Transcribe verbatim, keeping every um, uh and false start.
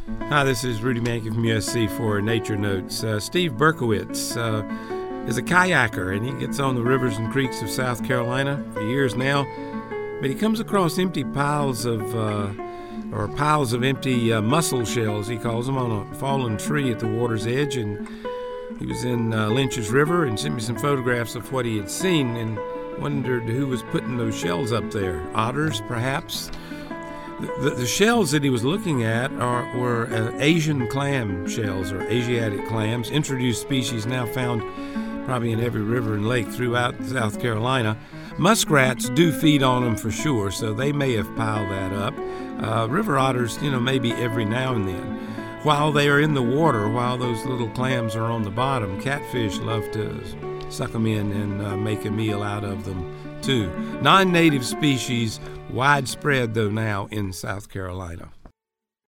Hi, this is Rudy Mankey from U S C for Nature Notes. Uh, Steve Berkowitz uh, is a kayaker, and he gets on the rivers and creeks of South Carolina for years now. But he comes across empty piles of, uh, or piles of empty uh, mussel shells, he calls them, on a fallen tree at the water's edge. And he was in uh, Lynch's River and sent me some photographs of what he had seen and wondered who was putting those shells up there. Otters, perhaps? The, the shells that he was looking at are, were uh, Asian clam shells, or Asiatic clams, introduced species now found probably in every river and lake throughout South Carolina. Muskrats do feed on them for sure, so they may have piled that up. Uh, river otters, you know, maybe every now and then. While they are in the water, while those little clams are on the bottom, catfish love to suck them in and uh, make a meal out of them too. Non-native species, widespread though now in South Carolina.